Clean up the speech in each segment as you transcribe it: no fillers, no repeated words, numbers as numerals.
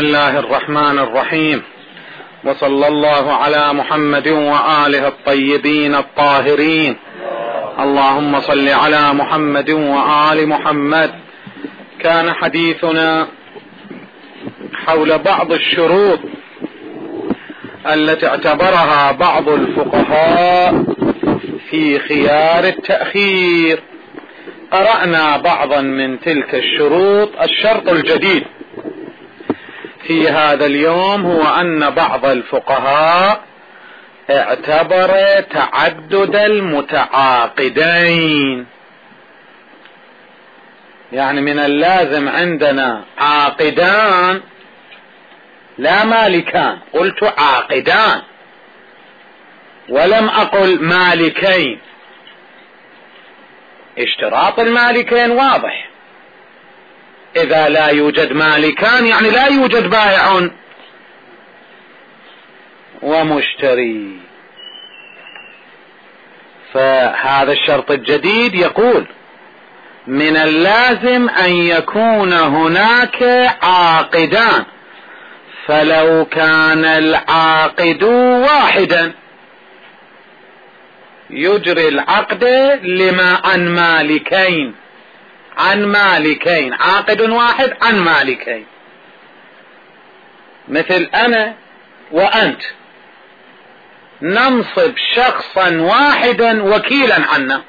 بسم الله الرحمن الرحيم، وصلى الله على محمد وآله الطيبين الطاهرين. اللهم صل على محمد وآل محمد. كان حديثنا حول بعض الشروط التي اعتبرها بعض الفقهاء في خيار التأخير. قرأنا بعضا من تلك الشروط. الشرط الجديد في هذا اليوم هو أن بعض الفقهاء اعتبر تعدد المتعاقدين، يعني من اللازم عندنا عاقدان لا مالكان، قلت عاقدان ولم أقل مالكين. اشتراط المالكين واضح، إذا لا يوجد مالكان يعني لا يوجد بائع ومشتري. فهذا الشرط الجديد يقول من اللازم أن يكون هناك عاقدان، فلو كان العاقد واحدا يجري العقد عن مالكين، عاقد واحد عن مالكين، مثل أنا وأنت ننصب شخصا واحدا وكيلا عنا،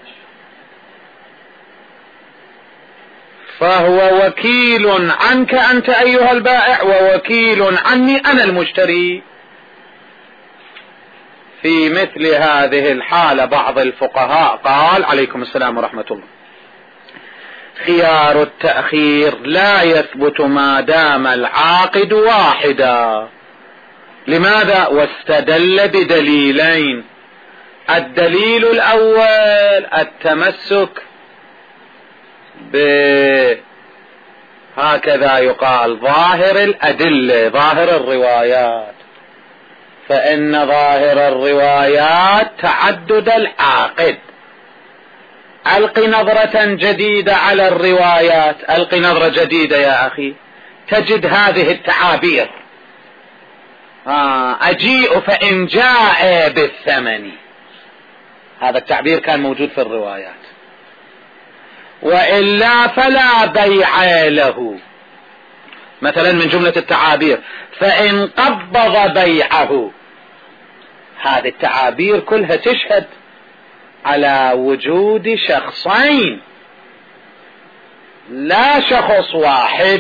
فهو وكيل عنك أنت أيها البائع ووكيل عني أنا المشتري. في مثل هذه الحالة بعض الفقهاء قال عليكم السلام ورحمة الله خيار التأخير لا يثبت ما دام العاقد واحدا. لماذا؟ واستدل بدليلين. الدليل الأول التمسك هكذا يقال ظاهر الأدلة، ظاهر الروايات، فإن ظاهر الروايات تعدد العاقد. ألق نظرة جديدة على الروايات، ألق نظرة جديدة يا أخي، تجد هذه التعابير: أجيء فإن جاء بالثمن. هذا التعبير كان موجود في الروايات. وإلا فلا بيع له. مثلا من جملة التعابير فإن قبض بيعه. هذه التعابير كلها تشهد على وجود شخصين لا شخص واحد.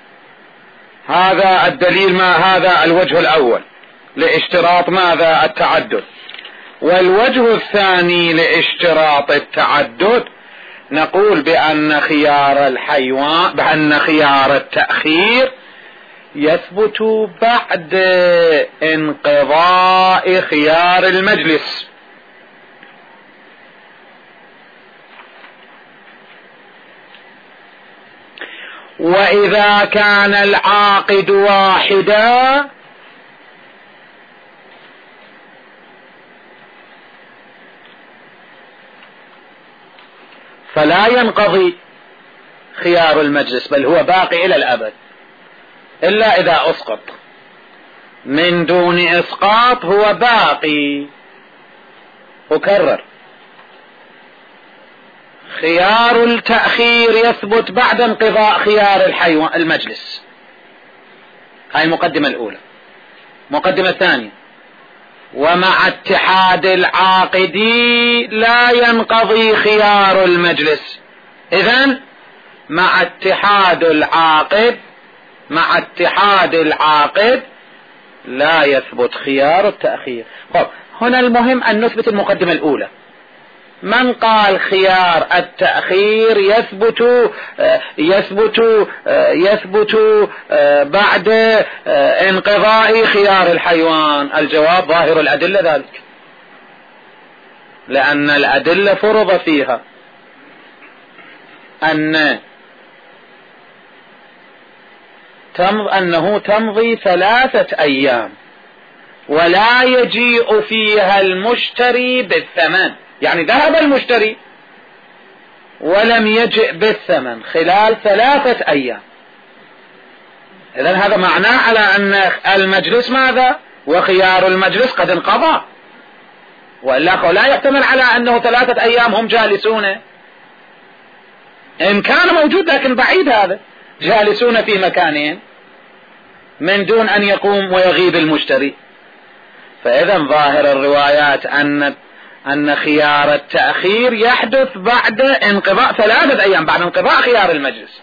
هذا الدليل، ما هذا الوجه الأول لاشتراط ماذا؟ التعدد. والوجه الثاني لاشتراط التعدد نقول بأن خيار التأخير يثبت بعد انقضاء خيار المجلس. وإذا كان العاقد واحدا فلا ينقضي خيار المجلس، بل هو باقي إلى الأبد، إلا إذا أسقط. من دون إسقاط هو باقي. أكرر: خيار التأخير يثبت بعد انقضاء خيار المجلس. هاي المقدمة الأولى. مقدمة ثانية: ومع اتحاد العاقد لا ينقضي خيار المجلس. إذن مع اتحاد العاقد لا يثبت خيار التأخير. هنا المهم أن نثبت المقدمة الأولى. من قال خيار التأخير يثبت بعد انقضاء خيار الحيوان؟ الجواب ظاهر الأدلة ذلك، لأن الأدلة فرض فيها أنه تمضي 3 أيام ولا يجيء فيها المشتري بالثمن، يعني ذهب المشتري ولم يجئ بالثمن خلال 3 أيام. إذن هذا معناه على أن المجلس ماذا؟ وخيار المجلس قد انقضى، وإلا لا يحتمل على أنه 3 أيام هم جالسون، إن كان موجود لكن بعيد، هذا جالسون في مكانهم من دون أن يقوم ويغيب المشتري. فإذا ظاهر الروايات أن خيار التأخير يحدث بعد انقضاء 3 أيام، بعد انقضاء خيار المجلس.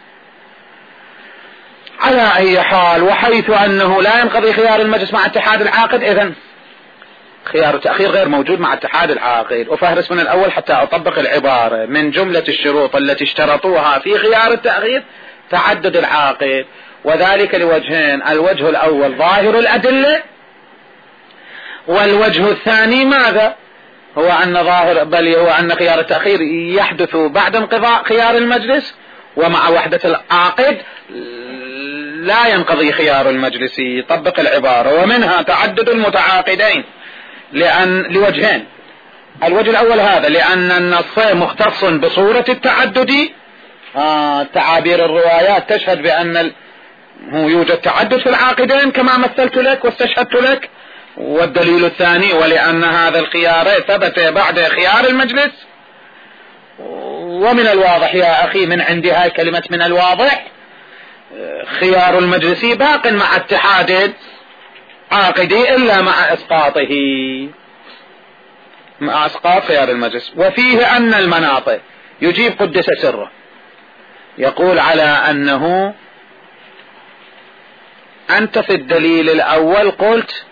على أي حال، وحيث أنه لا ينقضي خيار المجلس مع اتحاد العاقد، إذن خيار التأخير غير موجود مع اتحاد العاقد. وفهرس من الأول حتى أطبق العبارة: من جملة الشروط التي اشترطوها في خيار التأخير تعدد العاقد، وذلك لوجهين: الوجه الأول ظاهر الأدلة، والوجه الثاني ماذا؟ هو أن خيار التأخير يحدث بعد انقضاء خيار المجلس، ومع وحدة العاقد لا ينقضي خيار المجلس. طبق العبارة: ومنها تعدد المتعاقدين لوجهين. الوجه الأول هذا لأن النص مختص بصورة التعدد، تعابير الروايات تشهد بأن يوجد تعدد في العاقدين كما مثلت لك واستشهدت لك. والدليل الثاني: ولأن هذا الخيار ثبت بعد خيار المجلس. ومن الواضح يا أخي، من عندي هاي كلمة من الواضح، خيار المجلس باق مع اتحاد عاقدي إلا مع إسقاط خيار المجلس. وفيه أن المناطق يجيب قدس سره، يقول على أنه أنت في الدليل الأول قلت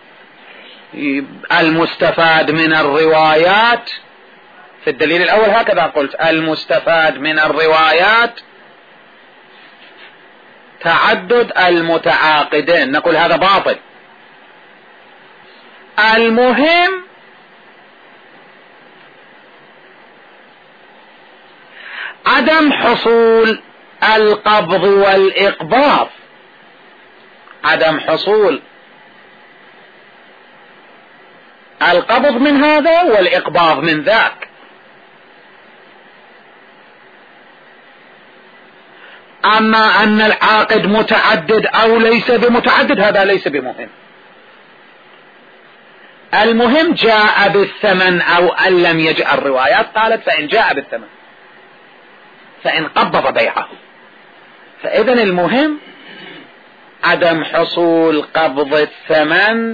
المستفاد من الروايات، في الدليل الأول هكذا قلت: المستفاد من الروايات تعدد المتعاقدين. نقول هذا باطل. المهم عدم حصول القبض والإقباض، عدم حصول القبض من هذا والإقباض من ذاك. أما أن العاقد متعدد أو ليس بمتعدد هذا ليس بمهم. المهم جاء بالثمن أو أن لم يجأ. الروايات قالت فإن جاء بالثمن، فإن قبض بيعه. فإذن المهم عدم حصول قبض الثمن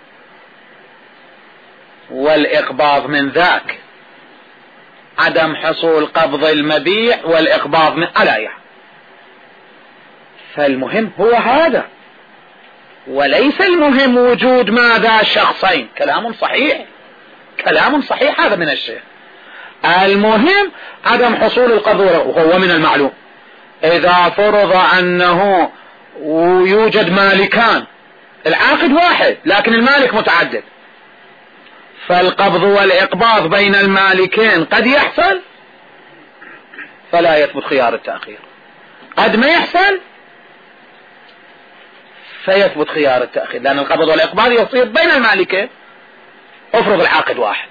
والإقباض من ذاك، عدم حصول قبض المبيع والإقباض من عليها. فالمهم هو هذا، وليس المهم وجود ماذا؟ شخصين. كلام صحيح، كلام صحيح هذا من الشيخ. المهم عدم حصول القبض، وهو من المعلوم إذا فرض أنه يوجد مالكان، العاقد واحد لكن المالك متعدد، فالقبض والإقباض بين المالكين قد يحصل فلا يثبت خيار التأخير، قد ما يحصل فيثبت خيار التأخير، لأن القبض والإقباض يصير بين المالكين. افرض العاقد واحد.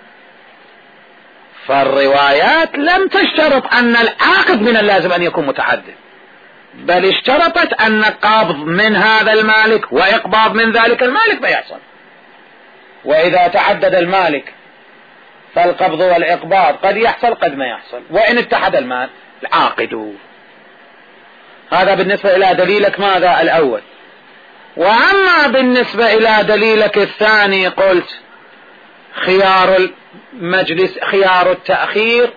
فالروايات لم تشترط أن العاقد من اللازم أن يكون متعدد، بل اشترطت أن قبض من هذا المالك وإقباض من ذلك المالك بيحصل. وإذا تعدد المالك فالقبض والإقباض قد يحصل قد ما يحصل، وإن اتحد المال العاقد. هذا بالنسبة إلى دليلك ماذا؟ الأول. وأما بالنسبة إلى دليلك الثاني قلت خيار المجلس، خيار التأخير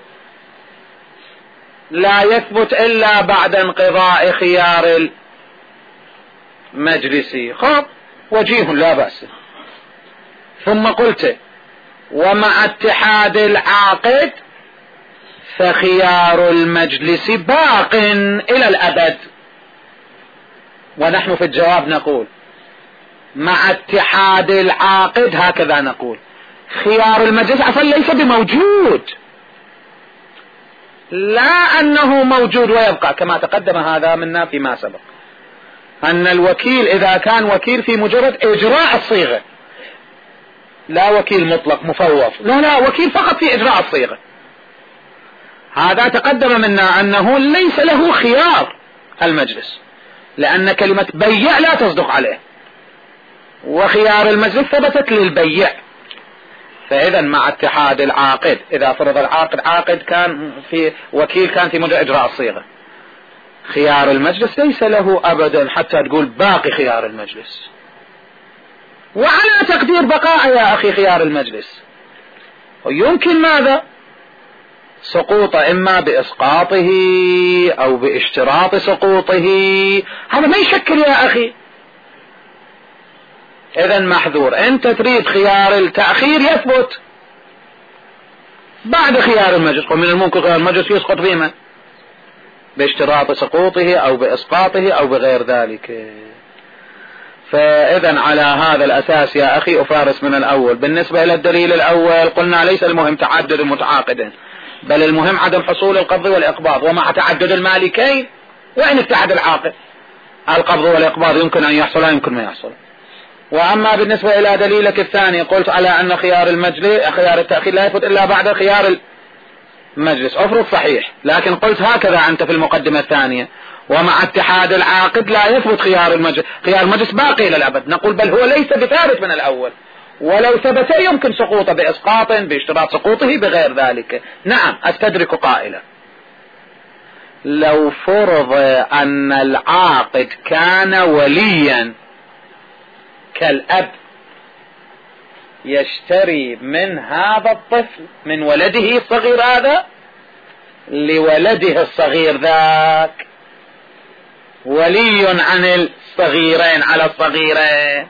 لا يثبت إلا بعد انقضاء خيار المجلس. خب وجيه لا بأس. ثم قلت ومع اتحاد العاقد فخيار المجلس باق إلى الأبد. ونحن في الجواب نقول مع اتحاد العاقد هكذا نقول خيار المجلس أصلا ليس بموجود، لا أنه موجود ويبقى، كما تقدم هذا منا فيما سبق أن الوكيل إذا كان وكيل في مجرد إجراء الصيغة، لا وكيل مطلق مفوض، لا وكيل فقط في إجراء الصيغة، هذا تقدم منا أنه ليس له خيار المجلس، لأن كلمة بيع لا تصدق عليه، وخيار المجلس ثبتت للبيع. فإذا مع اتحاد العاقد، إذا فرض العاقد عاقد كان في وكيل كان في مدة إجراء الصيغة، خيار المجلس ليس له أبدا حتى تقول باقي خيار المجلس، وعلى تقدير بقاء يا أخي خيار المجلس. ويمكن ماذا؟ سقوطه إما بإسقاطه أو باشتراط سقوطه، هذا ما يشكل يا أخي. إذا محذور. أنت تريد خيار التأخير يثبت بعد خيار المجلس، ومن الممكن خيار المجلس يسقط بما باشتراط سقوطه أو بإسقاطه أو بغير ذلك. فإذا على هذا الأساس يا أخي أفارس من الأول. بالنسبة إلى الدليل الأول قلنا ليس المهم تعدد المتعاقدين، بل المهم عدم حصول القبض والإقباض، ومع تعدد المالكين وإن اتحد العاقد القبض والإقباض يمكن أن يحصل يمكن ما يحصل. وأما بالنسبة إلى دليلك الثاني قلت على أن خيار المجلس خيار التأخير لا يثبت إلا بعد خيار المجلس، أفرض صحيح، لكن قلت هكذا أنت في المقدمة الثانية، ومع اتحاد العاقد لا يثبت خيار المجلس، خيار المجلس باقي إلى الأبد. نقول بل هو ليس بثابت من الأول، ولو ثبت يمكن سقوطه بإسقاط باشتراط سقوطه بغير ذلك. نعم أستدرك قائلا لو فرض أن العاقد كان وليا كالأب يشتري من هذا الطفل من ولده الصغير هذا لولده الصغير ذاك، ولي عن الصغيرين على الصغيرين،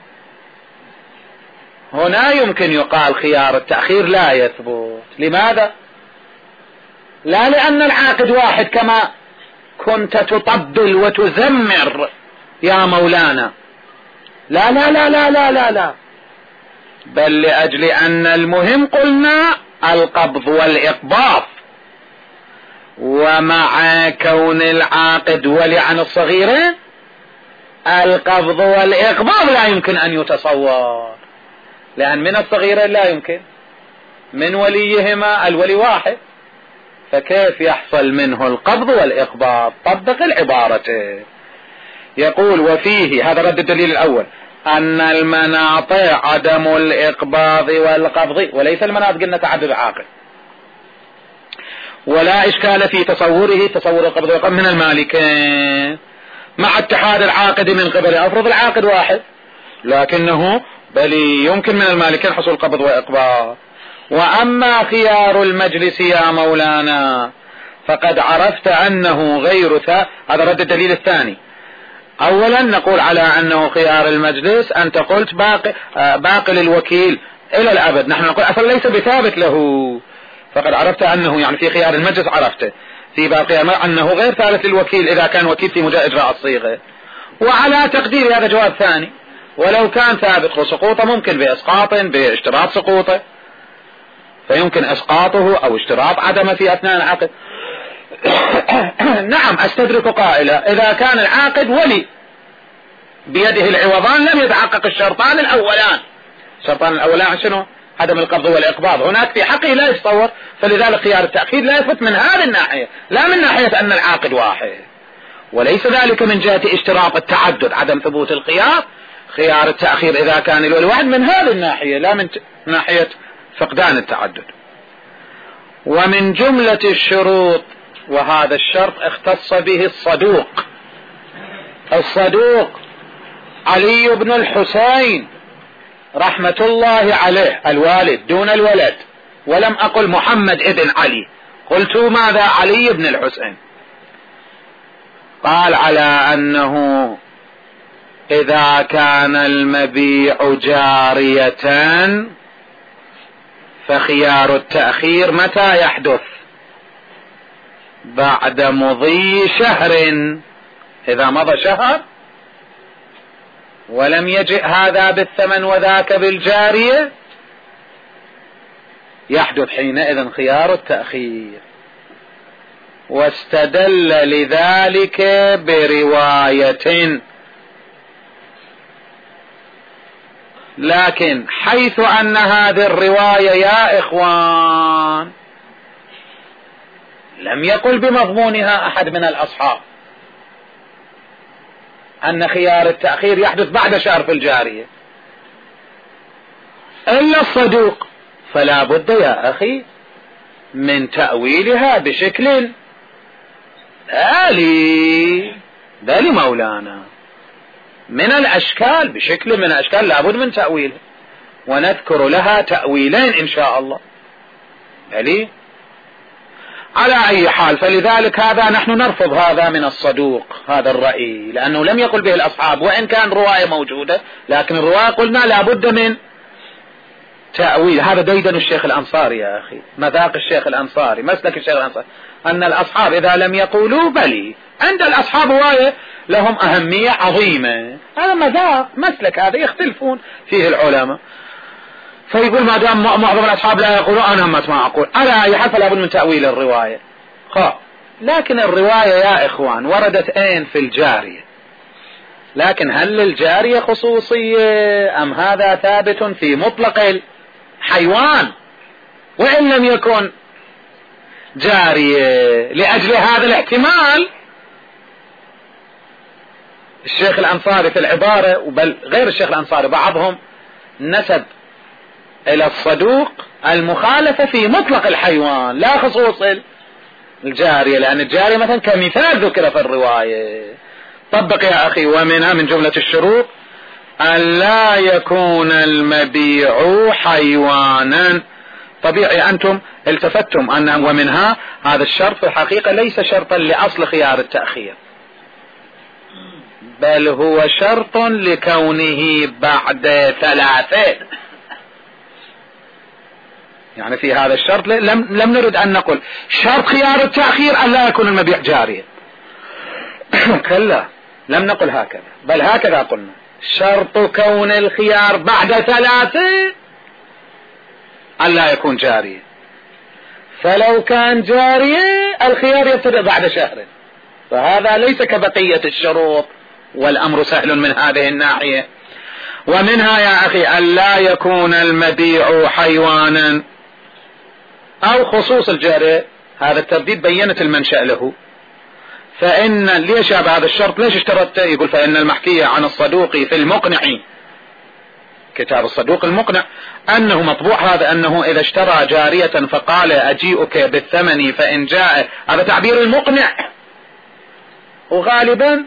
هنا يمكن يقال خيار التأخير لا يثبت. لماذا؟ لا لأن العاقد واحد كما كنت تطبل وتزمر يا مولانا، لا لا لا لا لا لا لا، بل لأجل أن المهم قلنا القبض والإقباض، ومع كون العاقد ولي عن الصغيرين القبض والإقباض لا يمكن أن يتصور، لأن من الصغيرين لا يمكن، من وليهما الولي واحد، فكيف يحصل منه القبض والإقباض؟ طبق العبارة. يقول وفيه، هذا رد الدليل الأول، أن المناط عدم الإقباض والقبض، وليس المناط قلنا تعدد عاقل، ولا إشكال في تصوره تصور القبض والقبض من المالكين مع اتحاد العاقد من قبل. أفرض العاقد واحد لكنه بل يمكن من المالكين حصول قبض وإقباض. وأما خيار المجلس يا مولانا فقد عرفت أنه غير هذا رد الدليل الثاني. أولا نقول على أنه خيار المجلس، أنت قلت باقي للوكيل إلى الأبد، نحن نقول أصلا ليس بثابت له، فقد عرفت أنه يعني في خيار المجلس عرفته، في باقي أنه غير ثابت للوكيل إذا كان وكيل في مجال إجراء الصيغة. وعلى تقدير هذا جواب ثاني، ولو كان ثابت سقوطه ممكن بإسقاط باشتراط سقوطه، فيمكن إسقاطه أو اشتراط عدمه في أثناء العقد. نعم أستدرك قائلا إذا كان العاقد ولي بيده العوضان لم يتحقق الشرطان الأولان. الشرطان الأولان شنو؟ عدم القبض والإقباض، هناك في حقه لا يتصور، فلذلك خيار التأخير لا يثبت من هذه الناحية، لا من ناحية أن العاقد واحد، وليس ذلك من جهة اشتراط التعدد عدم ثبوت الخيار. خيار التأخير إذا كان الولي واحد من هذه الناحية، لا من ناحية فقدان التعدد. ومن جملة الشروط، وهذا الشرط اختص به الصدوق، الصدوق علي بن الحسين رحمة الله عليه، الوالد دون الولد، ولم أقل محمد ابن علي، قلت ماذا؟ علي بن الحسين. قال على أنه إذا كان المبيع جارية فخيار التأخير متى يحدث؟ بعد مضي شهر. إذا مضى شهر ولم يجئ هذا بالثمن وذاك بالجارية يحدث حينئذ خيار التأخير. واستدل لذلك برواية، لكن حيث أن هذه الرواية يا إخوان لم يقل بمضمونها أحد من الأصحاب، أن خيار التأخير يحدث بعد شهر في الجارية إلا الصدوق، فلا بد يا أخي من تأويلها بشكل بالي مولانا من الأشكال، بشكل من الأشكال لابد من تأويله، ونذكر لها تأويلين إن شاء الله. بالي على أي حال، فلذلك هذا نحن نرفض هذا من الصدوق، هذا الرأي، لأنه لم يقل به الأصحاب، وإن كان رواية موجودة لكن الرواية قلنا لابد من تأويل. هذا ديدن الشيخ الأنصاري يا أخي، مذاق الشيخ الأنصاري، مسلك الشيخ الأنصاري، أن الأصحاب إذا لم يقولوا بلي، عند الأصحاب رواية لهم أهمية عظيمة، هذا مذاق مسلك، هذا يختلفون فيه العلماء، فيقول ما دام معظم الأصحاب لا يقولوا أنا ما أقول، على أي حال فلا بد من تأويل الرواية. لكن الرواية يا إخوان وردت أين؟ في الجارية، لكن هل للجارية خصوصية أم هذا ثابت في مطلق الحيوان وإن لم يكن جارية؟ لأجل هذا الاحتمال الشيخ الأنصاري في العبارة، بل غير الشيخ الأنصاري بعضهم نسب إلى الصدوق المخالفة في مطلق الحيوان لا خصوص الجارية، لأن الجارية مثلا كمثال ذكر في الرواية. طبق يا أخي، ومنها من جملة الشروط أن لا يكون المبيع حيوانا. طبيعي أنتم التفتم أن ومنها هذا الشرط في الحقيقة ليس شرطا لأصل خيار التأخير، بل هو شرط لكونه بعد 3. يعني في هذا الشرط لم نرد أن نقول شرط خيار التأخير أن لا يكون المبيع جاريا، كلا لم نقل هكذا، بل هكذا قلنا شرط كون الخيار بعد 3 أن لا يكون جاريا، فلو كان جاريا الخيار يبتدأ بعد شهر، فهذا ليس كبقية الشروط، والأمر سهل من هذه الناحية. ومنها يا أخي أن لا يكون المبيع حيوانا أو خصوص الجارية، هذا الترديد بينت المنشأ له، فإن ليش هذا الشرط ليش اشترطته؟ يقول فإن المحكي عن الصدوق في المقنع، كتاب الصدوق المقنع، أنه مطبوع هذا أنه إذا اشترى جارية فقال أجيئك بالثمن فإن جاء، هذا تعبير المقنع، وغالبا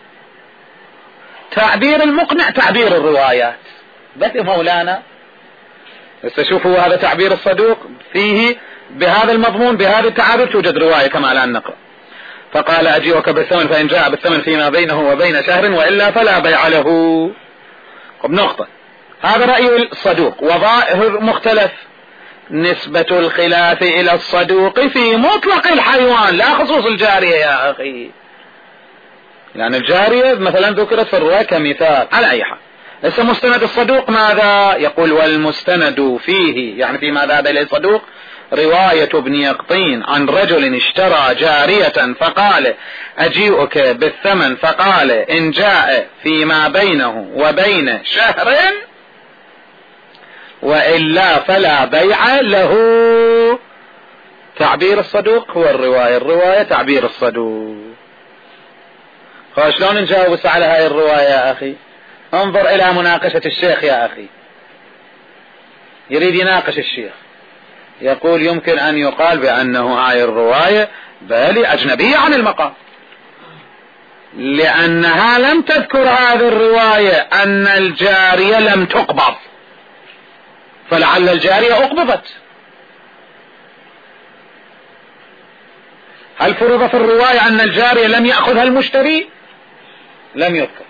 تعبير المقنع تعبير الروايات، بس مولانا شوفوا هذا تعبير الصدوق فيه بهذا المضمون بهذا التعابير توجد رواية كما الآن نقرأ، فقال أجيئك بالثمن فإن جاء بالثمن فيما بينه وبين شهر وإلا فلا بيع له. بنقطة، هذا رأي الصدوق، وظاهر مختلف نسبة الخلاف إلى الصدوق في مطلق الحيوان لا خصوص الجارية يا أخي، يعني الجارية مثلا ذكرت في الرواية كمثال. على أي حال لسه مستند الصدوق ماذا يقول؟ والمستند فيه، يعني في ماذا ذهب إليه الصدوق؟ رواية ابن يقطين عن رجل اشترى جارية فقال أجيئك بالثمن فقال إن جاء فيما بينه وبين شهر وإلا فلا بيع له. تعبير الصدوق هو الرواية تعبير الصدوق. شلون نجاوب على هاي الرواية يا أخي؟ انظر إلى مناقشة الشيخ يا أخي، يريد يناقش الشيخ، يقول يمكن أن يقال بأنه هاي الرواية بل أجنبية عن المقام، لأنها لم تذكر هذه الرواية أن الجارية لم تقبض، فلعل الجارية أقبضت. هل فرض في الرواية أن الجارية لم يأخذها المشتري؟ لم يذكر،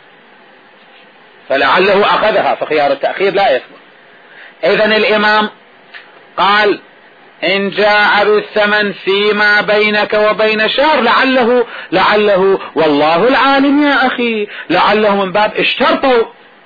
فلعله أخذها، فخيار التأخير لا يثبت. إذن الإمام قال إن جاء بالثمن فيما بينك وبين شهر، لعله والله العالم يا أخي، لعله من باب اشترطوا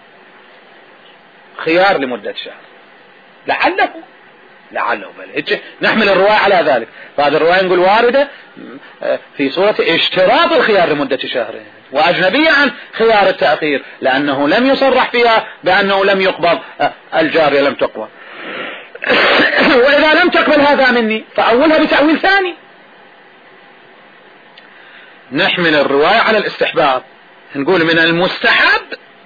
خيار لمدة شهر، لعله بل نحمل الرواية على ذلك، فهذه الرواية نقول واردة في صورة اشتراط الخيار لمدة شهر، وأجنبية عن خيار التأخير، لأنه لم يصرح فيها بأنه لم يقبض الجارية، لم تقبض. وإذا لم تقبل هذا مني فأولها بتأويل ثاني، نحمل الرواية على الاستحباب، نقول من المستحب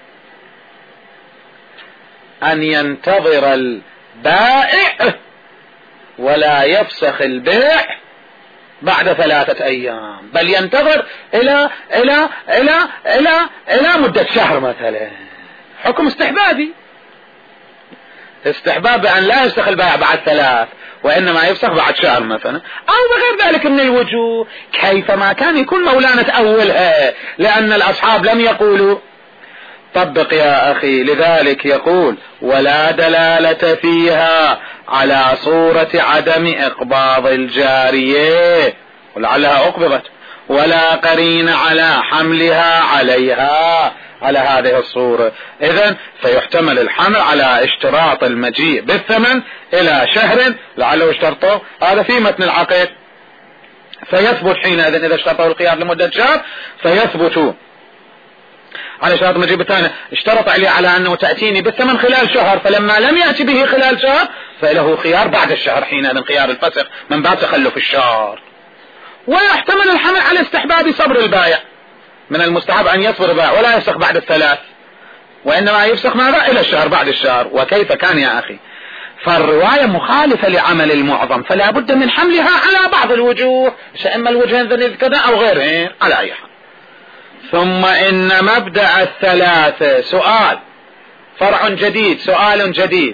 أن ينتظر البائع ولا يفسخ البيع بعد 3 أيام، بل ينتظر إلى إلى إلى إلى إلى مدة شهر مثلا. حكم استحبابي، استحباب أن لا يفسخ البيع بعد 3 وإنما يفسخ بعد شهر مثلا، أو بغير ذلك من الوجوه كيفما كان يكون مولانا تأولها، لأن الأصحاب لم يقولوا طبق يا أخي. لذلك يقول ولا دلالة فيها على صورة عدم إقباض الجارية ولعلها أقبضت، ولا قرين على حملها عليها على هذه الصورة. إذن فيحتمل الحمل على اشتراط المجيء بالثمن إلى شهر لعله اشترطه هذا في متن العقد، فيثبت حينئذ إذا اشترطه القيام لمدة شهر فيثبت على شرط المجيء بالثاني. اشترط عليه على أنه تأتيني بالثمن خلال شهر، فلما لم يأتي به خلال شهر فله خيار بعد الشهر حينئذ خيار الفسخ من باب تخلف الشهر. ويحتمل الحمل على استحباب صبر البائع، من المستحب أن يصبر البائع ولا يفسخ بعد 3 وإنما يفسخ ماذا إلى الشهر بعد الشهر. وكيف كان يا أخي؟ فالرواية مخالفة لعمل المعظم، فلا بد من حملها على بعض الوجوه، إما الوجهين ذنب كذا أو غيرهم على أي حال. ثم إن مبدأ 3 سؤال فرع جديد، سؤال جديد.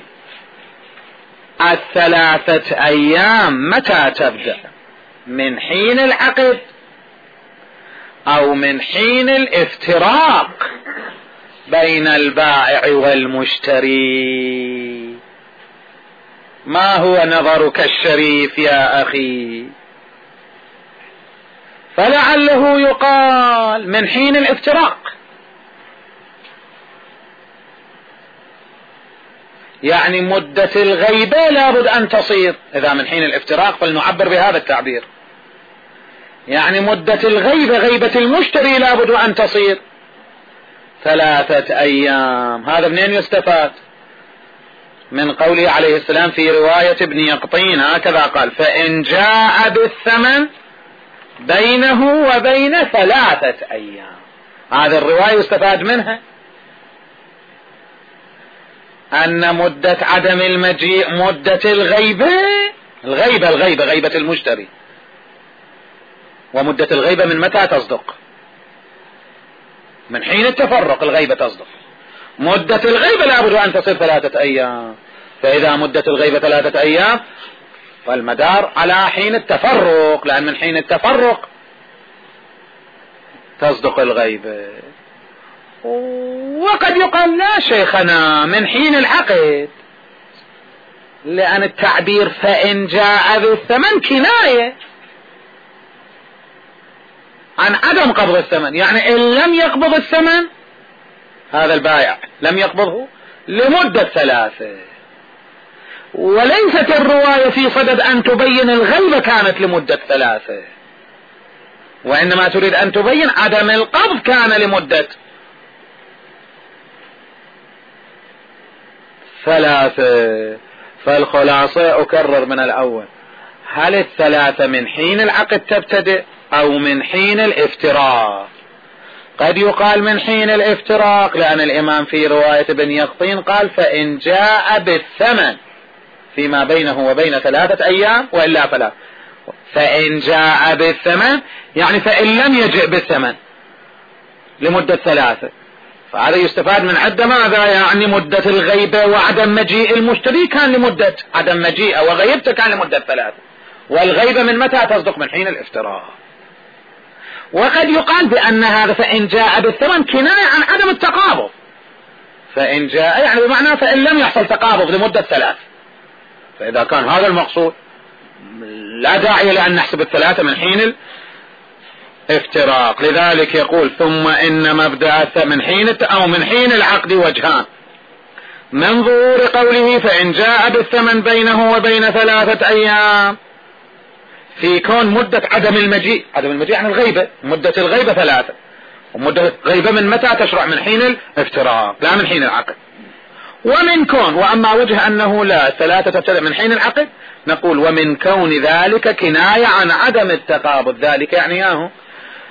3 أيام متى تبدأ؟ من حين العقد أو من حين الافتراق بين البائع والمشتري؟ ما هو نظرك الشريف يا أخي؟ فلعله يقال من حين الافتراق، يعني مدة الغيبة لابد أن تصير. إذا من حين الافتراق فلنعبر بهذا التعبير، يعني مدة الغيبة غيبة المشتري لابد أن تصير 3 أيام. هذا منين يستفاد؟ من قوله عليه السلام في رواية ابن يقطين هكذا قال فإن جاء بالثمن بينه وبين 3 أيام. هذه الرواية يستفاد منها أن مدة عدم المجيء مدة الغيبة غيبة المشتري، ومدة الغيبة من متى تصدق؟ من حين التفرق الغيبة تصدق. مدة الغيبة لابد أن تصير 3 أيام، فإذا مدة الغيبة 3 أيام فالمدار على حين التفرق، لأن من حين التفرق تصدق الغيبة. وقد يقال لا شيخنا من حين العقد، لأن التعبير فإن جاء بالثمن كناية عن عدم قبض الثمن، يعني إن لم يقبض الثمن هذا البائع لم يقبضه لمدة 3، وليست الرواية في صدد أن تبين الغيبة كانت لمدة 3، وإنما تريد أن تبين عدم القبض كان لمدة 3. فالخلاصة أكرر من الأول، هل 3 من حين العقد تبتدئ أو من حين الافتراق؟ قد يقال من حين الافتراق، لأن الإمام في رواية ابن يقطين قال فإن جاء بالثمن فيما بينه وبين 3 أيام وإلا فلا. فإن جاء بالثمن يعني فإن لم يجئ بالثمن لمدة 3، فهذا يستفاد من عدة ماذا؟ يعني مدة الغيبة وعدم مجيء المشتري كان لمدة عدم مجيئه، وغيبته كان لمدة 3، والغيبة من متى تصدق؟ من حين الافتراق. وقد يقال بأن هذا فإن جاء بالثمن كناية عن عدم التقابض، فإن جاء يعني بمعنى فإن لم يحصل تقابض لمدة 3، فإذا كان هذا المقصود لا داعي لأن نحسب 3 من حين الافتراق. لذلك يقول ثم إن مبدأ من حين أو من حين العقد وجهان، من ظهور قوله فإن جاء بالثمن بينه وبين 3 أيام في كون مدة عدم المجيء عن الغيبة، مدة الغيبة 3، ومدة الغيبة من متى تشرع؟ من حين الافتراق لا من حين العقد. ومن كون وأما وجه أنه لا 3 تبتدأ من حين العقد، نقول ومن كون ذلك كناية عن عدم التقابض، ذلك يعني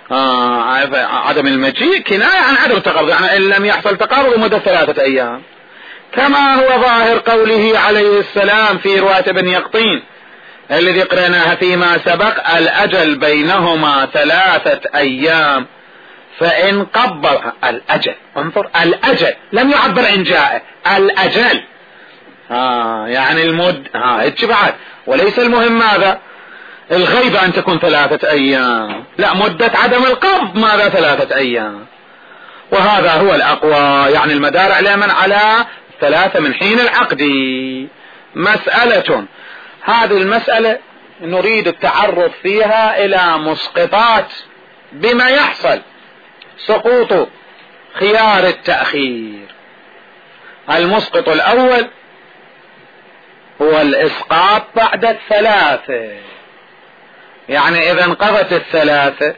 عدم المجيء كناية عن عدم التقابض، يعني إن لم يحصل تقابض مدة 3 أيام، كما هو ظاهر قوله عليه السلام في رواية ابن يقطين الذي قرأناها فيما سبق: الأجل بينهما 3 أيام، فإن قبض الأجل، انظر الأجل لم يعبر عن جائه، الأجل يعني المد اتبعت، وليس المهم ماذا الغيبة أن تكون 3 أيام، لا، مدة عدم القبض ماذا 3 أيام، وهذا هو الأقوى، يعني المدار على من؟ على 3 من حين العقد. مسألة، هذه المسألة نريد التعرض فيها إلى مسقطات بما يحصل سقوط خيار التأخير. المسقط الأول هو الإسقاط بعد 3، يعني إذا انقضت 3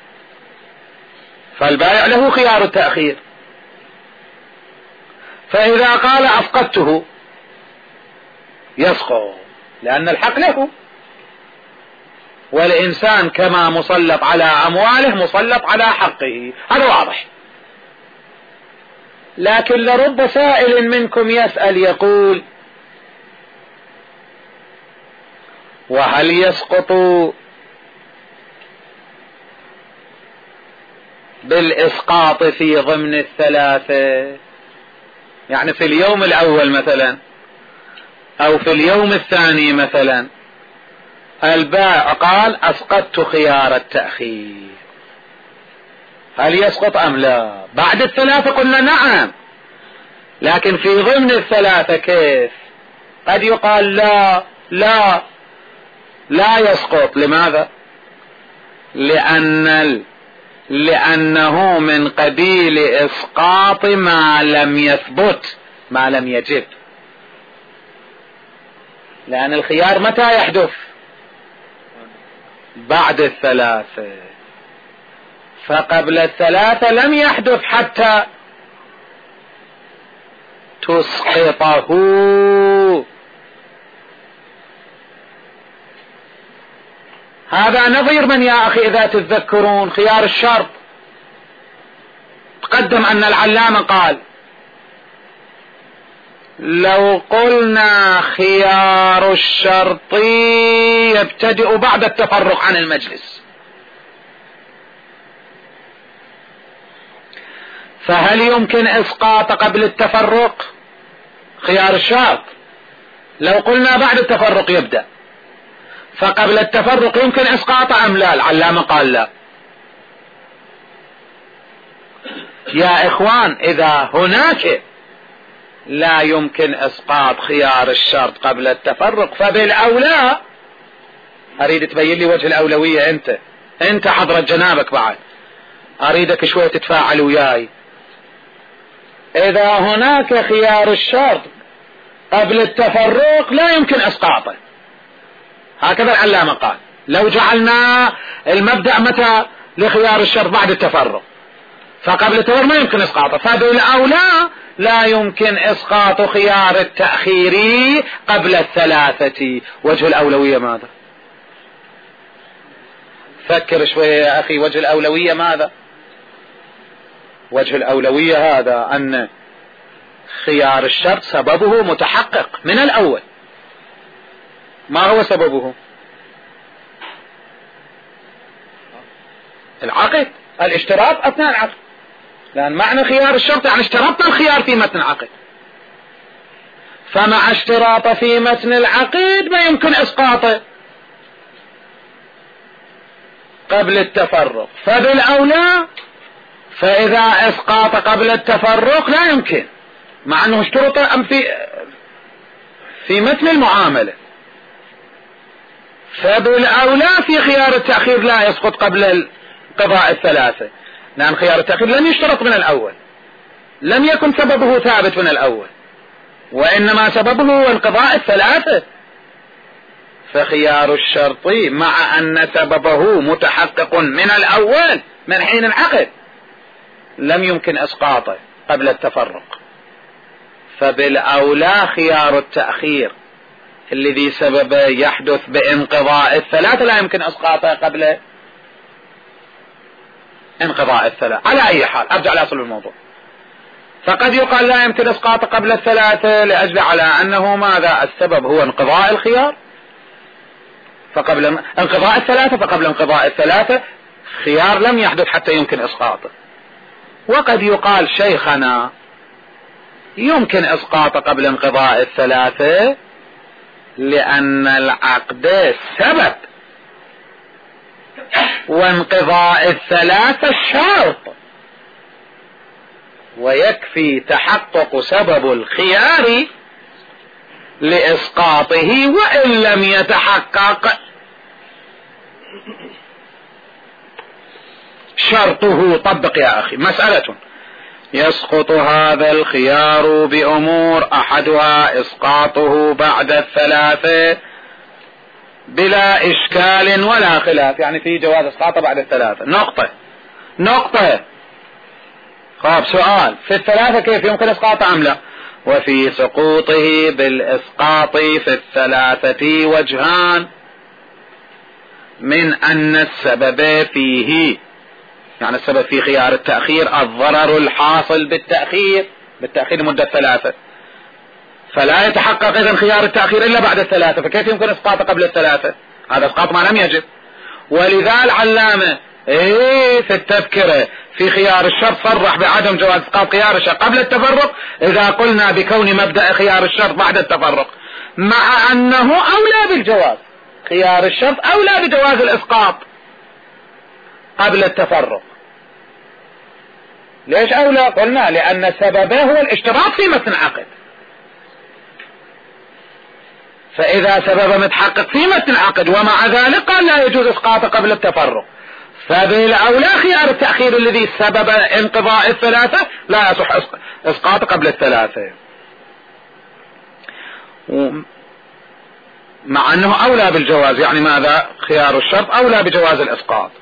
فالبائع له خيار التأخير، فإذا قال أفقدته يسقط، لأن الحق له، والإنسان كما مسلط على أمواله مسلط على حقه، هذا واضح. لكن لرب سائل منكم يسأل يقول: وهل يسقط بالإسقاط في ضمن 3؟ يعني في اليوم الأول مثلا أو في اليوم الثاني مثلا البائع قال أسقطت خيار التأخير، هل يسقط أم لا؟ بعد 3 قلنا نعم، لكن في ضمن 3 كيف؟ قد يقال لا يسقط. لماذا؟ لأنه من قبيل إسقاط ما لم يثبت، ما لم يجب، لأن الخيار متى يحدث؟ بعد 3، فقبل 3 لم يحدث حتى تسقطه. هذا نظير من يا أخي إذا تتذكرون خيار الشرط، تقدم أن العلامة قال: لو قلنا خيار الشرط يبتدئ بعد التفرق عن المجلس، فهل يمكن إسقاط قبل التفرق خيار الشرط؟ لو قلنا بعد التفرق يبدأ، فقبل التفرق يمكن إسقاط أم لا؟ العلامة قال لا. يا إخوان، إذا هناك لا يمكن إسقاط خيار الشرط قبل التفرق، فبالأولى، أريد تبين لي وجه الأولوية، أنت حضرة جنابك بعد، أريدك شوية تتفاعل وياي. إذا هناك خيار الشرط قبل التفرق لا يمكن إسقاطه، هكذا العلامة قال. لو جعلنا المبدأ متى لخيار الشرط بعد التفرق، فقبل التفرق ما يمكن إسقاطه، فبالأولى لا يمكن إسقاط خيار التأخير قبل 3. وجه الأولوية ماذا؟ فكر شوية يا أخي، وجه الأولوية ماذا؟ وجه الأولوية هذا أن خيار الشرط سببه متحقق من الأول. ما هو سببه؟ العقد، الاشتراط أثناء العقد، لأن معنى خيار الشرط يعني اشترطنا الخيار في متن العقد، فمع اشتراط في متن العقد ما يمكن إسقاطه قبل التفرق، فبالأولى، فإذا إسقاط قبل التفرق لا يمكن، مع أنه اشترط في متن المعاملة، فبالأولى في خيار التأخير لا يسقط قبل قضاء 3، لأن خيار التأخير لم يشترط من الأول، لم يكن سببه ثابت من الأول، وإنما سببه هو انقضاء 3. فخيار الشرط مع أن سببه متحقق من الأول من حين العقد لم يمكن إسقاطه قبل التفرق، فبالأولى خيار التأخير الذي سببه يحدث بانقضاء 3 لا يمكن إسقاطه انقضاء الثلاثة. على أي حال أرجع لأصل الموضوع. فقد يقال لا يمكن إسقاط قبل الثلاثة لأجل على أنه ماذا؟ السبب هو انقضاء الخيار، فقبل انقضاء الثلاثة، فقبل انقضاء الثلاثة خيار لم يحدث حتى يمكن إسقاطه. وقد يقال شيخنا يمكن إسقاطه قبل انقضاء الثلاثة لأن العقد سبب وانقضاء الثلاثة شرط، ويكفي تحقق سبب الخيار لإسقاطه وإن لم يتحقق شرطه. طبق يا أخي. مسألة: يسقط هذا الخيار بأمور أحدها إسقاطه بعد الثلاثة بلا إشكال ولا خلاف، يعني في جواز إسقاطه بعد الثلاثة. نقطة. خاب سؤال: في الثلاثة كيف يمكن إسقاطه أم لا؟ وفي سقوطه بالإسقاط في الثلاثة وجهان: من أن السبب فيه، يعني السبب في خيار التأخير الضرر الحاصل بالتأخير مدة ثلاثة، فلا يتحقق إذن خيار التأخير إلا بعد الثلاثة، فكيف يمكن إسقاطه قبل الثلاثة؟ هذا إسقاط ما لم يجب. ولذا العلامة في التذكرة في خيار الشرط صرح بعدم جواز إسقاط خيار الشرط قبل التفرق إذا قلنا بكون مبدأ خيار الشرط بعد التفرق، مع أنه أولى بالجواز. خيار الشرط أولى بجواز الإسقاط قبل التفرق. ليش أولى؟ قلنا لأن سببه هو الاشتراط في متن عقد، فإذا سبب متحقق في متن عقد ومع ذلك قال لا يجوز إسقاطه قبل التفرق، فبالأولى خيار التأخير الذي سبب انقضاء الثلاثة لا يصح إسقاطه قبل الثلاثة، مع أنه أولى بالجواز. يعني ماذا؟ خيار الشرط أولى بجواز الإسقاط.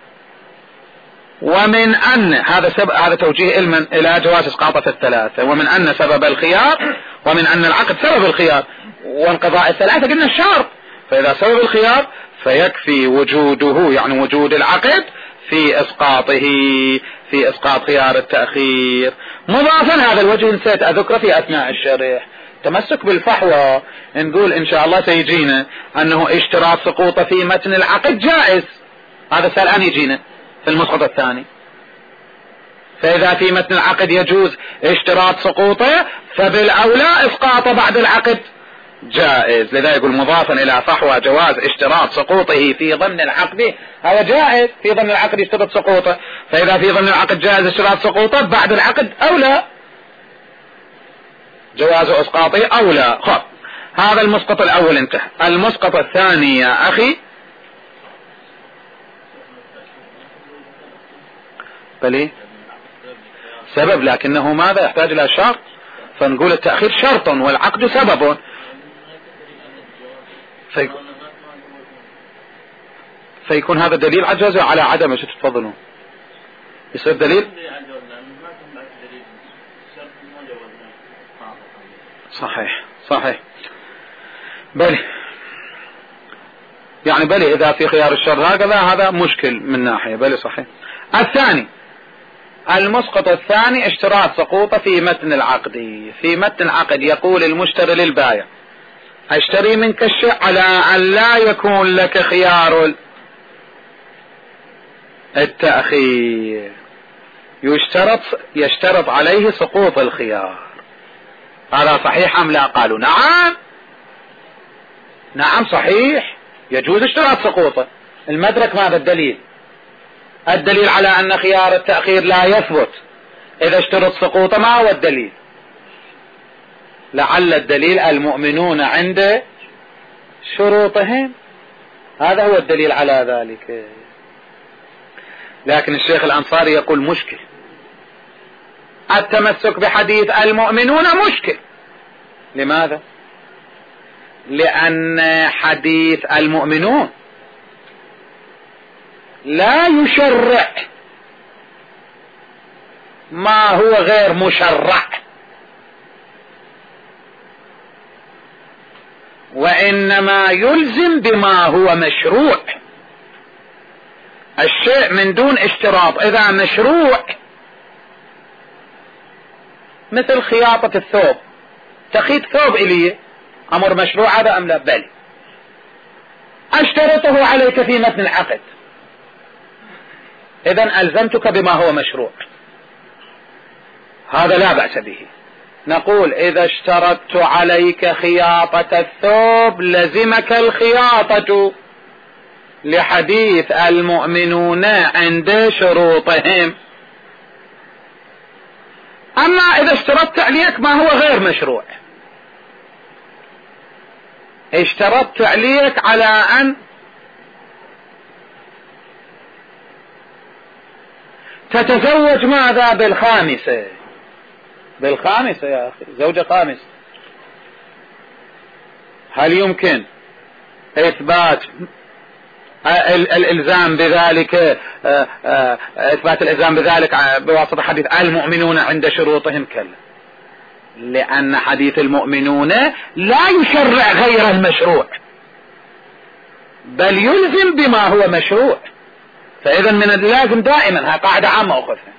ومن أن هذا توجيه علما إلى جواز إسقاطه في الثلاثة، ومن أن سبب الخيار، ومن أن العقد سبب الخيار وانقضاء الثلاثة قلنا الشرط، فإذا سبب الخيار فيكفي وجوده، يعني وجود العقد في إسقاطه، في إسقاط خيار التأخير. مضافا هذا الوجه نسيت أذكره في أثناء الشرح، تمسك بالفحوى نقول إن شاء الله سيجينا أنه اشتراط سقوطه في متن العقد جائز، هذا الآن يجينا في المسقط الثاني. فإذا في متن العقد يجوز اشتراط سقوطه فبالأولى إسقاطه بعد العقد جائز. لذا يقول مضافا إلى فحوى جواز اشتراط سقوطه في ضمن العقد، هذا جائز في ضمن العقد يشترط سقوطه، فإذا في ضمن العقد جائز اشتراط سقوطه بعد العقد أولى جواز إسقاطه أولى. خب هذا المسقط الأول انتهى. المسقط الثاني يا أخي بلي سبب، لكنه ماذا؟ يحتاج إلى شرط، فنقول التأخير شرط والعقد سبب، فيكون هذا دليل عجز على عدم. شو تفضلون يصير دليل؟ صحيح بلي، يعني بلي إذا في خيار الشر هكذا هذا مشكل من ناحية، بلي صحيح. الثاني المسقط الثاني اشتراط سقوطه في متن العقد. في متن العقد يقول المشتري للبائع: اشتري منك الشيء على أن لا يكون لك خيار التأخير، يشترط عليه سقوط الخيار. هذا صحيح أم لا؟ قالوا نعم صحيح، يجوز اشتراط سقوطه. المدرك ماذا؟ الدليل على أن خيار التأخير لا يثبت إذا اشترط سقوطه. ما هو الدليل؟ لعل الدليل المؤمنون عند شروطهم، هذا هو الدليل على ذلك. لكن الشيخ الأنصاري يقول مشكل، التمسك بحديث المؤمنون مشكل. لماذا؟ لأن حديث المؤمنون لا يشرع ما هو غير مشرع، وإنما يلزم بما هو مشروع. الشيء من دون اشتراط إذا مشروع، مثل خياطة الثوب، تخيط ثوب إلي، أمر مشروع هذا أم لا؟ بل أشترطه عليك في متن العقد، إذن ألزمتك بما هو مشروع، هذا لا بأس به. نقول إذا اشترطت عليك خياطة الثوب لزمك الخياطة لحديث المؤمنون عند شروطهم. أما إذا اشترطت عليك ما هو غير مشروع، اشترطت عليك على أن تتزوج ماذا؟ بالخامسة، بالخامسة يا أخي، زوجة خامسة، هل يمكن إثبات الإلزام بذلك، إثبات الإلزام بذلك بواسطة حديث المؤمنون عند شروطهم؟ كلا، لأن حديث المؤمنون لا يشرع غير المشروع، بل يلزم بما هو مشروع. فإذا من اللازم دائما، ها قاعدة عامة أخذها،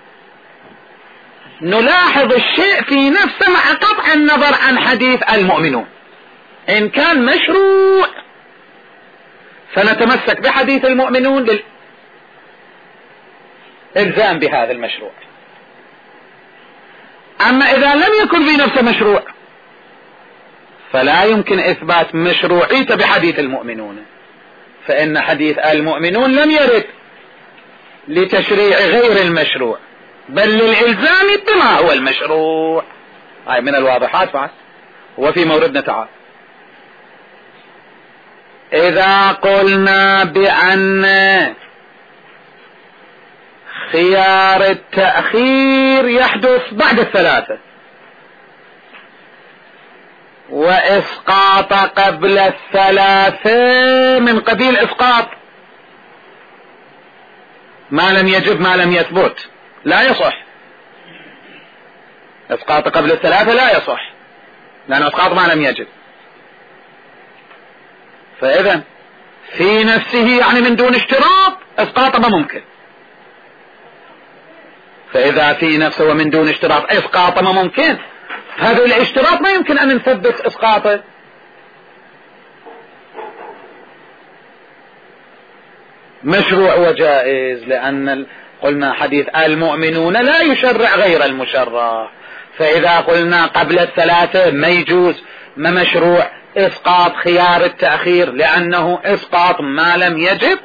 نلاحظ الشيء في نفسه مع قطع النظر عن حديث المؤمنون. إن كان مشروع فنتمسك بحديث المؤمنون للإلزام بهذا المشروع. أما إذا لم يكن في نفسه مشروع فلا يمكن إثبات مشروعيته بحديث المؤمنون، فإن حديث المؤمنون لم يرد لتشريع غير المشروع بل للإلزام بما هو المشروع. هاي من الواضحات بعد. وفي موردنا تعال، إذا قلنا بأن خيار التأخير يحدث بعد الثلاثة وإسقاط قبل الثلاثة من قبيل إسقاط ما لم يجب ما لم يثبت، لا يصح. إسقاط قبل الثلاثة لا يصح لأن إسقاط ما لم يجب. فإذا في نفسه يعني من دون اشتراط إسقاط ما ممكن، فإذا في نفسه ومن دون اشتراط إسقاط ما ممكن، هذا الاشتراط ما يمكن أن نثبت إسقاطه. مشروع وجائز، لأن قلنا حديث المؤمنون لا يشرع غير المشرع. فإذا قلنا قبل الثلاثة ما يجوز، ما مشروع إسقاط خيار التأخير لأنه إسقاط ما لم يجب،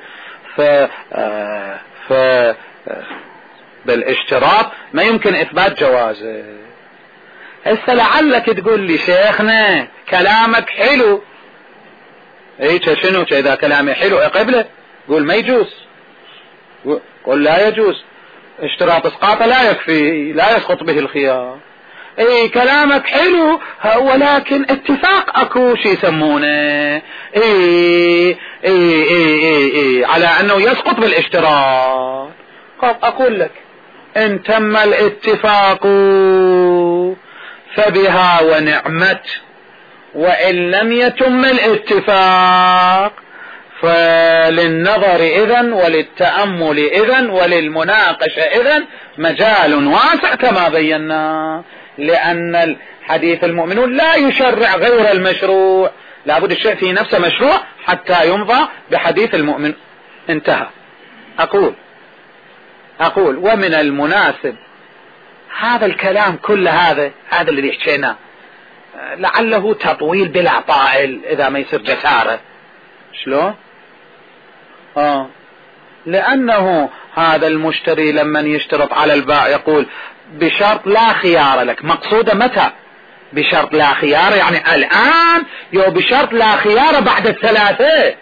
بالاشتراط ما يمكن إثبات جوازه. هسه لعلك تقول لي شيخنا كلامك حلو، ايه شنو إذا كلامي حلو قبله قول ما يجوز، قل لا يجوز، اشتراط اسقاطه لا يكفي، لا يسقط به الخيار. اي كلامك حلو ولكن اتفاق اكو شي يسمونه اي على انه يسقط بالاشتراط. طب اقول لك ان تم الاتفاق فبها ونعمت، وان لم يتم الاتفاق فللنظر إذن وللتأمل إذن وللمناقشة إذن مجال واسع كما بينا، لأن الحديث المؤمنون لا يشرع غير المشروع، لابد الشيء في نفسه مشروع حتى يمضى بحديث المؤمن. انتهى. أقول ومن المناسب هذا الكلام كل هذا اللي حكيناه لعله تطويل بلا طائل إذا ما يصير جسارة. شلون؟ لأنه هذا المشتري لما يشترط على البائع يقول بشرط لا خيار لك، مقصودة متى؟ بشرط لا خيار يعني الآن، يو بشرط لا خيار بعد الثلاثة.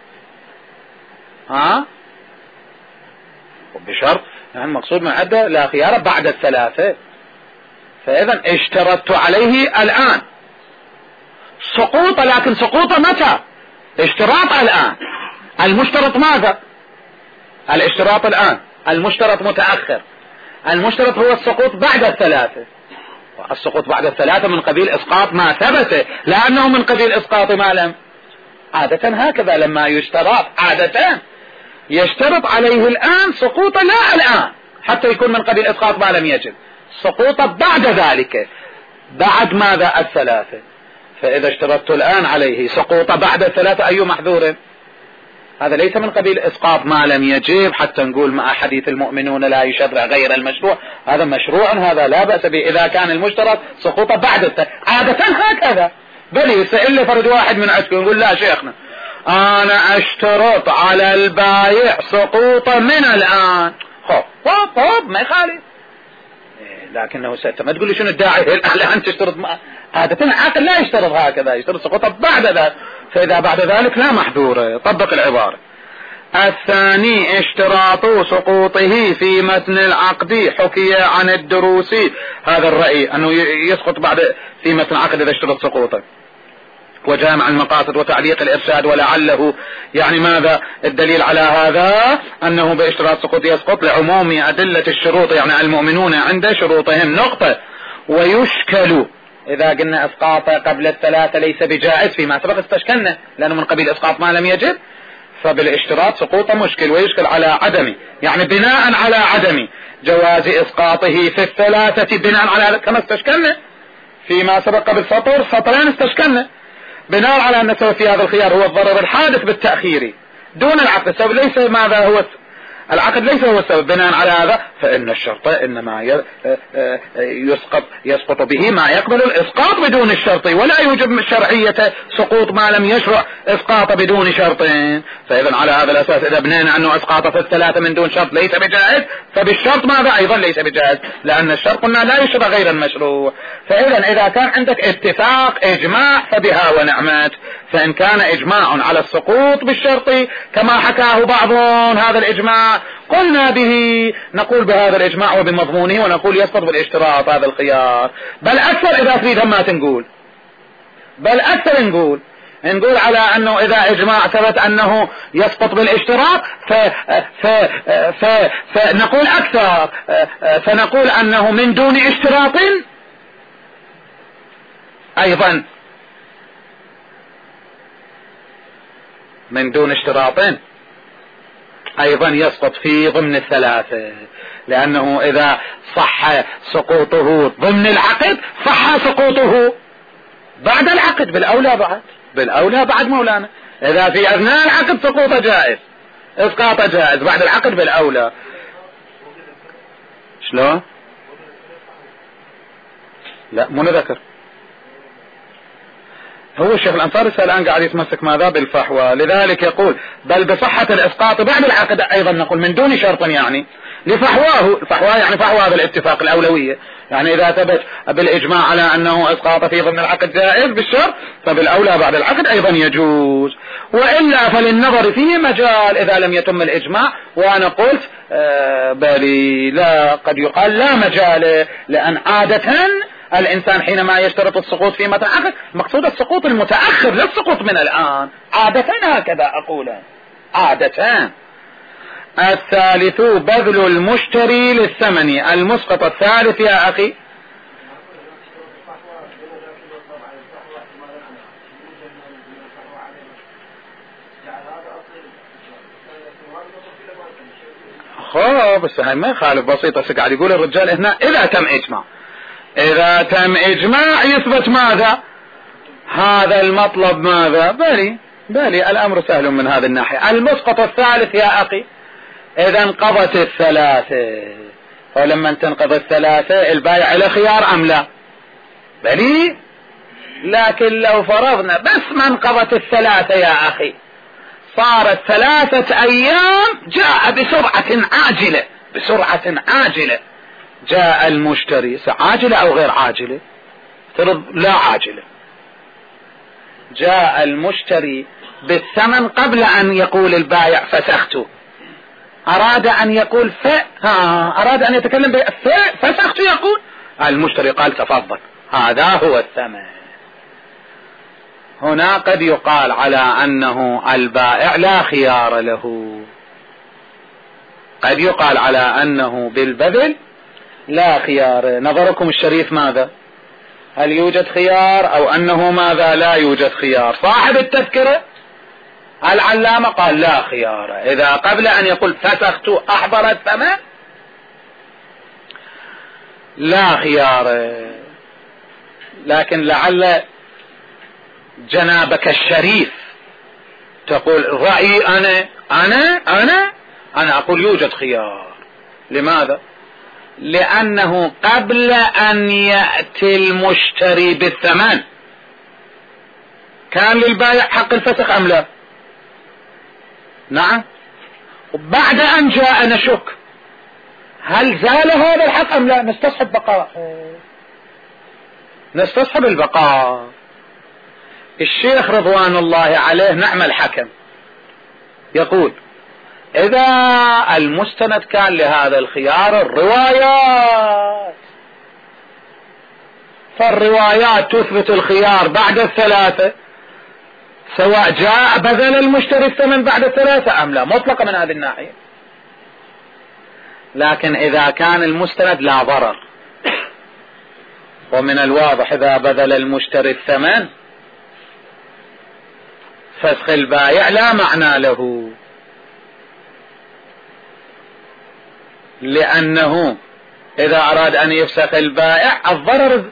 بشرط يعني مقصود من عدة لا خيار بعد الثلاثة. فإذا اشترطت عليه الآن سقوط، لكن سقوط متى؟ اشتراط الآن. المشترط ماذا؟ الاشتراط الآن، المشترط متأخر. المشترط هو السقوط بعد الثلاثة، السقوط بعد الثلاثة من قبيل إسقاط ما ثبت، لأنه من قبيل إسقاط ما لم. عادة هكذا لما يشترط، عادة يشترط عليه الآن سقوط لا الآن حتى يكون من قبيل إسقاط ما لم يجب، سقوط بعد ذلك، بعد ماذا؟ الثلاثة. فإذا اشترطت الآن عليه سقوط بعد الثلاثة أي محذور؟ هذا ليس من قبيل إسقاط ما لم يجب حتى نقول مع حديث المؤمنون لا يشرع غير المشروع، هذا مشروع، هذا لا بأس به إذا كان المشترط سقوط بعد الثلاثة. عادة هكذا. بل يسأل لي فرد واحد من عندكم يقول لا شيخنا أنا أشترط على البايع سقوط من الآن، خب ما يخالف، لكنه ما تقول لي شنو الداعي الآن تشترط عادة العقل لا يشترط هكذا، يشترط سقوط بعد ذلك، فإذا بعد ذلك لا محذور. طبق العبارة. الثاني اشتراط سقوطه في متن العقد حكي عن الدروسي، هذا الرأي أنه يسقط بعد في متن العقد إذا اشترط سقوطه، وجامع المقاصد وتعليق الإرشاد، ولعله يعني ماذا الدليل على هذا؟ أنه باشتراط سقوط يسقط لعموم أدلة الشروط، يعني المؤمنون عند شروطهم نقطة. ويشكل إذا قلنا إسقاط قبل الثلاثة ليس بجائز فيما سبق استشكلنا لأنه من قبيل إسقاط ما لم يجب، فبالاشتراط سقوط مشكل، ويشكل على عدم، يعني بناء على عدم جواز إسقاطه في الثلاثة بناء على كما استشكلنا فيما سبق قبل سطرين استشكلنا، بناء على أن سبب في هذا الخيار هو الضرر الحادث بالتأخير دون العقد، سبب ليس ماذا هو العقد ليس هو السبب، بناء على هذا فإن الشرط إنما يسقط به ما يقبل الإسقاط بدون الشرط، ولا يوجب شرعية سقوط ما لم يشرع إسقاط بدون شرط. فإذا على هذا الأساس إذا بنينا أنه إسقاط في الثلاثة من دون شرط ليس بجائز، فبالشرط ماذا أيضا ليس بجائز، لأن الشرط قلنا لا يشرع غير المشروع. فإذا إذا كان عندك اتفاق إجماع فبها ونعمت، فإن كان إجماع على السقوط بالشرط كما حكاه بعضهم هذا الإجماع قلنا به، نقول بهذا الإجماع وبمضمونه، ونقول يسقط بالاشتراط هذا الخيار. بل أكثر إذا تريد ما تنقول، بل أكثر نقول على أنه إذا إجماع ثبت أنه يسقط بالاشتراط فنقول أكثر، فنقول أنه من دون اشتراط أيضا، من دون اشتراط أيضا يسقط في ضمن الثلاثة، لأنه إذا صح سقوطه ضمن العقد صح سقوطه بعد العقد بالأولى بعد مولانا. إذا في أثناء العقد سقوط جائز، إسقاط جائز، بعد العقد بالأولى. شلون؟ لا مو نذكر، هو الشيخ الأنصاري الآن قاعد يتمسك ماذا بالفحوى، لذلك يقول بل بصحة الإسقاط بعد العقد أيضا نقول من دون شرط، يعني لفحواه، الفحوى يعني فحوى هذا الاتفاق الأولوية، يعني إذا ثبت بالإجماع على أنه إسقاط في ضمن العقد جائز بالشرط فبالأولى بعد العقد أيضا يجوز، وإلا فللنظر فيه مجال إذا لم يتم الإجماع. وأنا قلت بلي لا، قد يقال لا مجال، لأن عادة الإنسان حينما يشترط السقوط في متن عقد مقصود السقوط المتأخر لا السقوط من الآن، عادة هكذا أقول عادة. الثالث بذل المشتري للثمن المسقط. الثالث يا أخي بس هاي ما يخالف، بسيطة قاعد يقول الرجال هنا إذا تم إجماع يثبت ماذا هذا المطلب ماذا، بلي الأمر سهل من هذه الناحية. المسقط الثالث يا أخي إذا انقضت الثلاثة، ولما تنقض الثلاثة البايع له خيار أم لا؟ بلي، لكن لو فرضنا بس ما انقضت الثلاثة يا أخي صارت 3 أيام، جاء بسرعة عاجلة جاء المشتري، عاجلة أو غير عاجلة؟ افترض لا عاجلة، جاء المشتري بالثمن قبل أن يقول البائع فسخته، أراد أن يقول أراد أن يتكلم فسخت، يقول المشتري قال تفضل هذا هو الثمن. هنا قد يقال على أنه البائع لا خيار له، قد يقال على أنه بالبذل لا خيار. نظركم الشريف ماذا؟ هل يوجد خيار أو أنه ماذا لا يوجد خيار؟ صاحب التذكرة العلامة قال لا خيار، إذا قبل أن يقول فسخت أحضر الثمن لا خيار. لكن لعل جنابك الشريف تقول رأيي أنا أقول يوجد خيار. لماذا؟ لأنه قبل أن يأتي المشتري بالثمن كان للبائع حق الفسخ أم لا؟ نعم. وبعد أن جاء نشك هل زال هذا الحق أم لا؟ نستصحب بقاء، نستصحب البقاء. الشيخ رضوان الله عليه نعم الحكم يقول إذا المستند كان لهذا الخيار الروايات، فالروايات تثبت الخيار بعد الثلاثة سواء جاء بذل المشتري الثمن بعد الثلاثة أم لا، مطلقة من هذه الناحية. لكن إذا كان المستند لا ضرر، ومن الواضح إذا بذل المشتري الثمن فسخ البائع لا معنى له، لأنه إذا أراد أن يفسخ البائع الضرر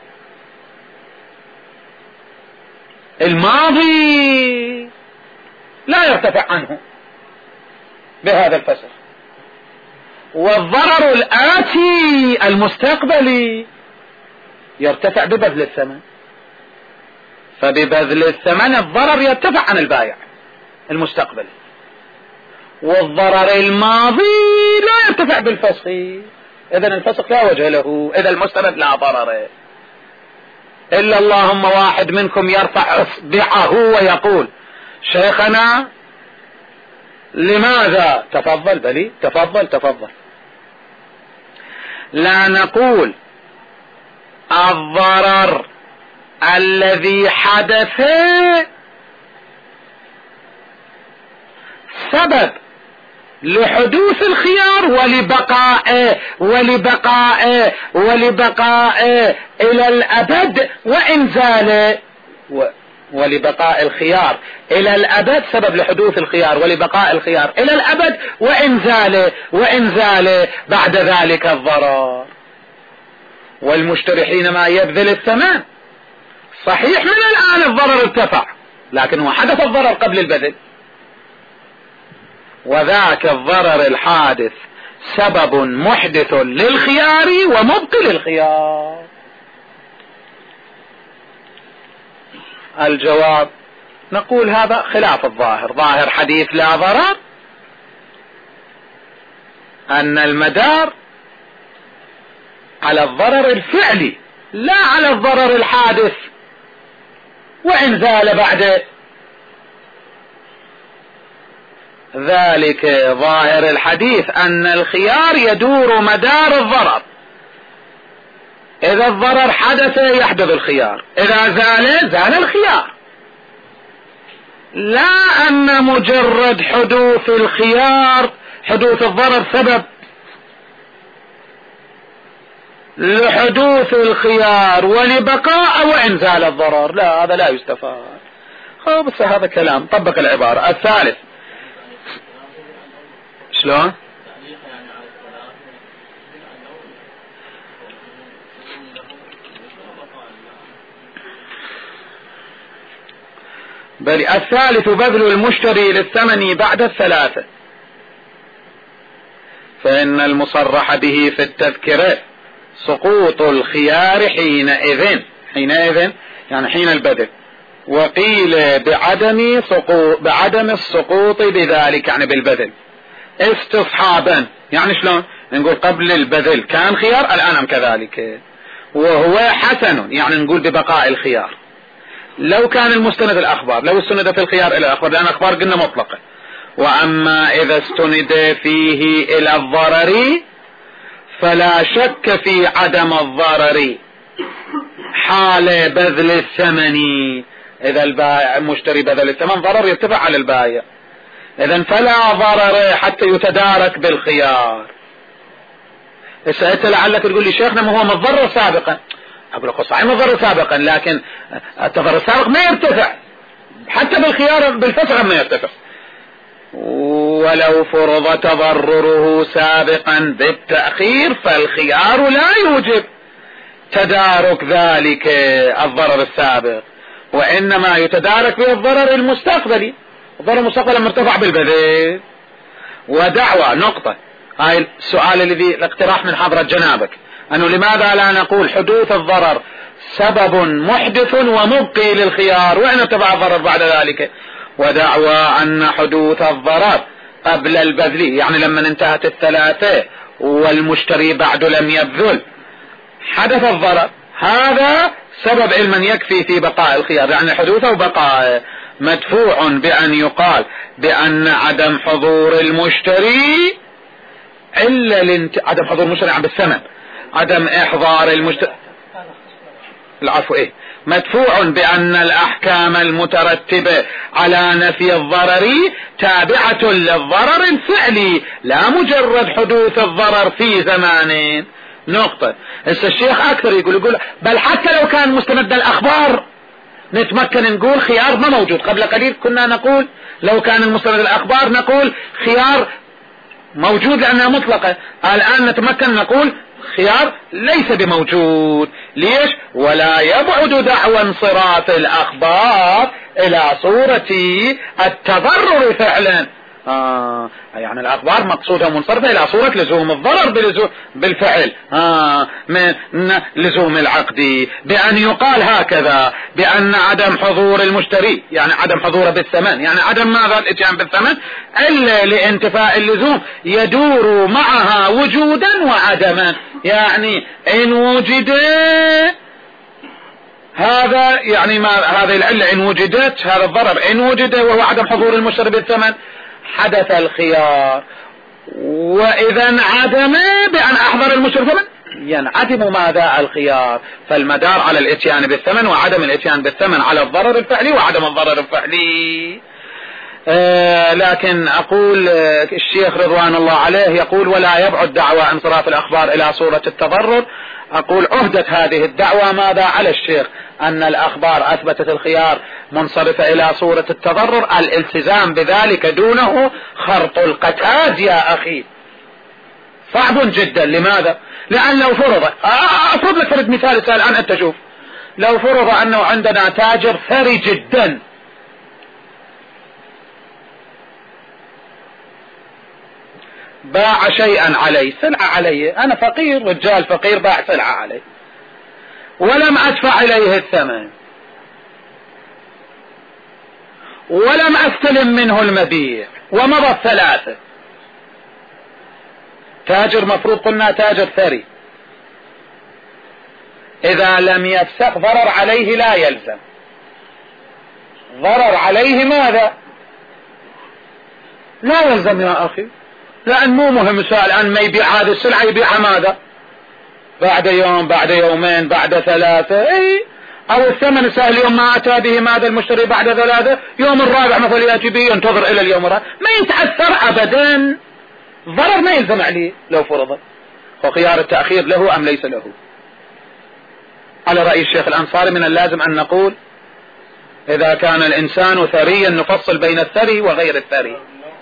الماضي لا يرتفع عنه بهذا الفسخ، والضرر الآتي المستقبلي يرتفع ببذل الثمن، فببذل الثمن الضرر يرتفع عن البائع المستقبلي، والضرر الماضي لا يرتفع بالفسخ. إذن الفسخ لا وجه له إذا المستند لا ضرر، إلا اللهم واحد منكم يرفع إصبعه ويقول شيخنا لماذا؟ تفضل بلي تفضل. لا نقول الضرر الذي حدث سبب لحدوث الخيار ولبقاء إلى الأبد وإن زال، ولبقاء الخيار إلى الأبد سبب لحدوث الخيار ولبقاء الخيار إلى الأبد وإن زال بعد ذلك الضرر. والمشتري حينما يبذل الثمن صحيح من الآن الضرر ارتفع، لكن هو حدث الضرر قبل البذل، وذاك الضرر الحادث سبب محدث للخيار ومبطل الخيار. الجواب نقول هذا خلاف الظاهر، ظاهر حديث لا ضرر أن المدار على الضرر الفعلي لا على الضرر الحادث وإن زال بعد ذلك. ظاهر الحديث أن الخيار يدور مدار الضرر، إذا الضرر حدث يحدث الخيار، إذا زال الخيار، لا أن مجرد حدوث الضرر سبب لحدوث الخيار ولبقاء وإن زال الضرر، لا هذا لا يستفاد. بس هذا كلام طبق العبارة. الثالث شلون؟ بل الثالث بذل المشتري للثمن بعد الثلاثة، فإن المصرح به في التذكرة سقوط الخيار حينئذ يعني حين البذل، وقيل بعدم السقوط بذلك يعني بالبذل استصحابا. يعني شلون؟ نقول قبل البذل كان خيار الآن كذلك، وهو حسن يعني نقول ببقاء الخيار. لو كان المستند الأخبار، لو استند في الخيار إلى الأخبار، لأن الأخبار قلنا مطلقة. وأما إذا استند فيه إلى الضرر فلا شك في عدم الضرر حال بذل الثمن. إذا البائع المشتري بذل الثمن ضرر يرتفع على البائع، إذن فلا ضرر حتى يتدارك بالخيار. أنت لعلك تقول لي شيخنا ما هو مضر سابقا، أقول لك صحيح مضر سابقا، لكن التضرر السابق ما يرتفع حتى بالخيار بالفسخ ما يرتفع. ولو فرض تضرره سابقا بالتأخير فالخيار لا يوجب تدارك ذلك الضرر السابق، وإنما يتدارك به الضرر المستقبلي. الضرر المستقبلي مرتفع بالبذل. ودعوى نقطة، هاي السؤال الذي الاقتراح من حضرة جنابك، أنه لماذا لا نقول حدوث الضرر سبب محدث ومبقي للخيار وإن ارتفع الضرر بعد ذلك. ودعوى أن حدوث الضرر قبل البذل، يعني لما انتهت الثلاثة والمشتري بعد لم يبذل حدث الضرر، هذا سبب علما يكفي في بقاء الخيار، يعني حدوثه وبقاء مدفوع بأن يقال بأن عدم حضور المشتري إلا عدم حضور المشتري عن بالثمن، عدم إحضار المشتري العفو مدفوع بأن الأحكام المترتبة على نفي الضرر تابعة للضرر الفعلي لا مجرد حدوث الضرر في زمان. نقطة. الشيخ أكثر يقول بل حتى لو كان مستند الأخبار نتمكن نقول خيار ما موجود. قبل قليل كنا نقول لو كان المستند الأخبار نقول خيار موجود لأنها مطلقة، الآن نتمكن نقول خيار ليس بموجود. ليش؟ ولا يبعد دعوى انصراف الأخبار إلى صورة التضرر فعلا. يعني الأخبار مقصودها منصرفة إلى صورة لزوم الضرر بالفعل، من لزوم العقد، بأن يقال هكذا بأن عدم حضور المشتري يعني عدم حضوره بالثمن، يعني عدم ماذا الاتيان بالثمن إلا لانتفاء اللزوم يدور معها وجودا وعدما. يعني إن وجد هذا يعني ما هذه العلة إن وجدت هذا الضرر إن وجد وهو عدم حضور المشتري بالثمن حدث الخيار، وإذا انعدم بأن أحضر المشتري بالثمن ينعدم ماذا الخيار. فالمدار على الاتيان بالثمن وعدم الاتيان بالثمن على الضرر الفعلي وعدم الضرر الفعلي. لكن أقول الشيخ رضوان الله عليه يقول ولا يبعد دعوى انصراف الأخبار إلى صورة التضرر. أقول عهدة هذه الدعوة ماذا على الشيخ؟ أن الأخبار أثبتت الخيار منصرفة إلى صورة التضرر، الالتزام بذلك دونه خرط القتاد يا أخي صعب جدا. لماذا؟ لأن لو فرض أفرض لك فرض مثال سهل الآن أنت شوف، لو فرض أنه عندنا تاجر ثري جدا باع شيئا علي سلعة علي، أنا فقير رجال فقير باع سلعة علي ولم أدفع إليه الثمن ولم أستلم منه المبيع ومضى الثلاثة. تاجر مفروض قلنا تاجر ثري، إذا لم يفسخ ضرر عليه لا يلزم. ضرر عليه ماذا؟ لا يلزم يا أخي، لأن مو مهم سؤال أن ما يبيع هذه السلعة يبيعها ماذا بعد يوم بعد يومين بعد ثلاثة، أو الثمن سهل يوم ما أتى به ماذا المشتري بعد ثلاثة، يوم الرابع مثلا يأتي به ينتظر إلى اليوم الرابع ما يتأثر أبدا، ضرر ما يلزم عليه لو فرض. وخيار التأخير له أم ليس له؟ على رأي الشيخ الأنصاري من اللازم أن نقول إذا كان الإنسان ثريا نفصل بين الثري وغير الثري.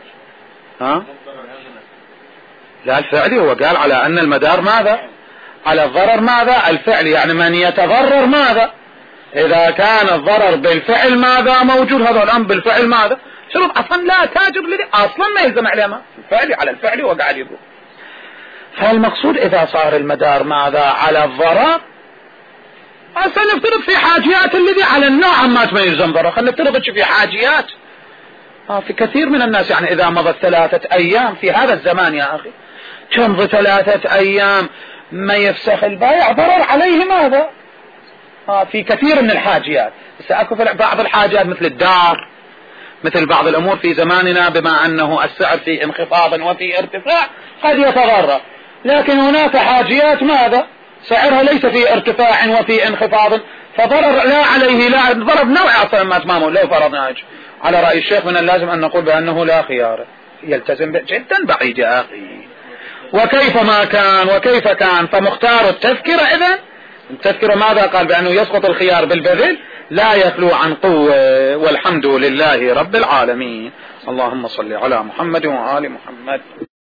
لا الفعلي، هو قال على أن المدار ماذا على الضرر ماذا الفعلي، يعني من يتضرر ماذا إذا كان الضرر بالفعل ماذا موجود، هذا الأمر بالفعل ماذا شروط أصلا لا تاجر لدي أصلا ما يلزم عليه ما الفعلي على الفعلي وقاعد يقول. فالمقصود إذا صار المدار ماذا على الضرر، أصلا نفترض في حاجيات الذي على النوع ما يلزم ضرر، خلينا نفترض في حاجيات في كثير من الناس، يعني إذا مضت 3 أيام في هذا الزمان يا أخي تمضي 3 أيام ما يفسخ البائع ضرر عليه ماذا في كثير من الحاجيات. سأكون في بعض الحاجات مثل الدار مثل بعض الأمور في زماننا بما أنه السعر في انخفاض وفي ارتفاع قد يتضرر، لكن هناك حاجيات ماذا سعرها ليس في ارتفاع وفي انخفاض فضرر لا عليه لا ضرر نوع أصلا ما تمامه. لو فرضنا على رأي الشيخ من اللازم أن نقول بأنه لا خيار، يلتزم جدا بعيد يا أخي. وكيف ما كان وكيف كان فمختار التذكرة. إذن التذكرة ماذا قال؟ بأنه يسقط الخيار بالبذل لا يخلو عن قوة، والحمد لله رب العالمين. اللهم صل على محمد وآل محمد.